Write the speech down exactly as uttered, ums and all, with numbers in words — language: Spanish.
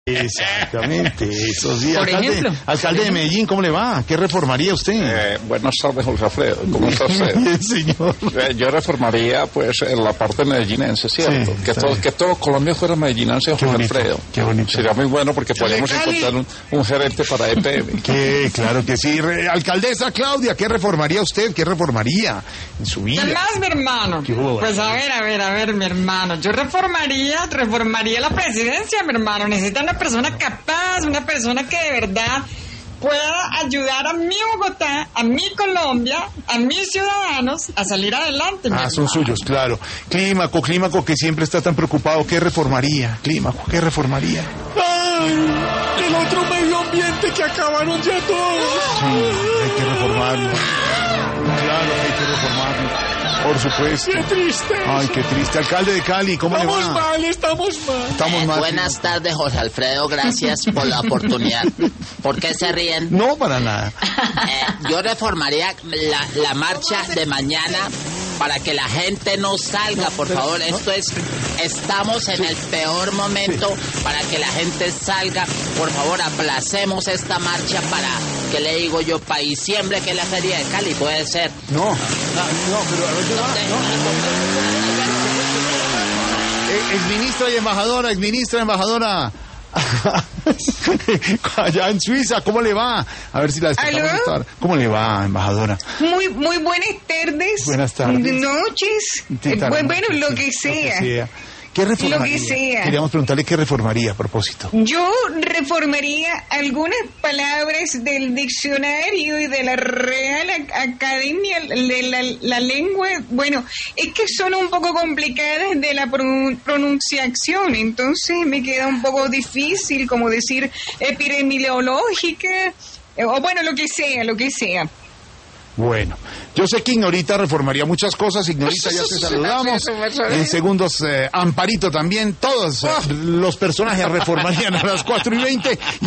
Exactamente, eso sí. Por Alcalde, ejemplo. alcalde de Medellín, ¿cómo le va? ¿Qué reformaría usted? Eh, buenas tardes, Jorge Alfredo. ¿Cómo está usted? Bien, señor. Eh, yo reformaría, pues, en la parte medellinense, ¿cierto? Sí, que, está todo, bien. que todo Colombia fuera medellinense, Jorge bonito, Alfredo. qué bonito. Sería muy bueno porque podríamos encontrar un, un gerente para E P M. Que, claro que sí. Re- alcaldesa Claudia, ¿qué reformaría usted? ¿Qué reformaría en su vida? ¿Qué más, mi hermano? ¿Qué hubo? Pues a ver, a ver, a ver, mi hermano. Yo reformaría, reformaría la presidencia, mi hermano. Necesita una persona capaz, una persona que de verdad pueda ayudar a mi Bogotá, a mi Colombia, a mis ciudadanos a salir adelante, mi Ah, son hermano. suyos, claro. Clímaco, Clímaco, que siempre está tan preocupado. ¿Qué reformaría? Clímaco, ¿qué reformaría? ¡Ay! El otro medio ambiente que acabaron ya todos. Sí, hay que reformarlo. Claro, hay que reformarlo. Por supuesto. ¡Qué triste! Ay, qué triste. Alcalde de Cali, ¿cómo le Estamos va? mal, estamos mal. Estamos mal. Buenas tardes, José Alfredo, gracias por la oportunidad. ¿Por qué se ríen? No, para nada. Eh, yo reformaría la, la marcha de mañana para que la gente no salga, por favor. Esto es, estamos en el peor momento para que la gente salga. Por favor, aplacemos esta marcha para, que le digo yo, para diciembre, que es la feria de Cali, puede ser. No, No, no, pero a ver, no, Eh, exministra y embajadora, exministra, embajadora. Allá en Suiza, ¿cómo le va? A ver si la ¿Aló? escuchamos. ¿Cómo le va, embajadora? Muy, muy buenas tardes. Buenas tardes. Noches. Sí, Eh, tarde, bueno, noche, lo sí, que sea. ¿Qué reformaría? Lo que sea. Queríamos preguntarle qué reformaría a propósito. Yo reformaría algunas palabras del diccionario y de la Real Ac- Academia de la, la Lengua. Bueno, es que son un poco complicadas de la pronun- pronunciación, entonces me queda un poco difícil, como decir epidemiológica, eh, o bueno, lo que sea, lo que sea. Bueno, yo sé que Ignorita reformaría muchas cosas. Ignorita, ya te saludamos. En segundos, eh, Amparito también. Todos eh, los personajes reformarían a las cuatro y veinte.